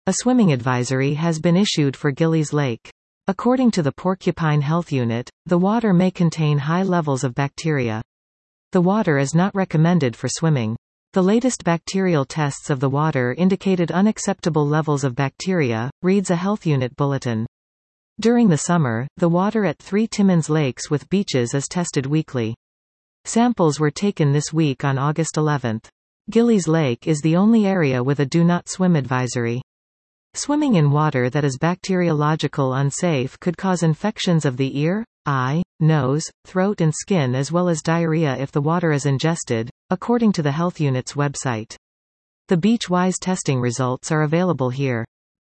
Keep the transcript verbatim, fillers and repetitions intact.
A swimming advisory has been issued for Gillies Lake. According to the Porcupine Health Unit, the water may contain high levels of bacteria. The water is not recommended for swimming. The latest bacterial tests of the water indicated unacceptable levels of bacteria, reads a Health Unit bulletin. During the summer, the water at three Timmins lakes with beaches is tested weekly. Samples were taken this week on August eleventh. Gillies Lake is the only area with a do not swim advisory. Swimming in water that is bacteriological unsafe could cause infections of the ear, eye, nose, throat and skin as well as diarrhea if the water is ingested, according to the Health Unit's website. The Beach-wise testing results are available here.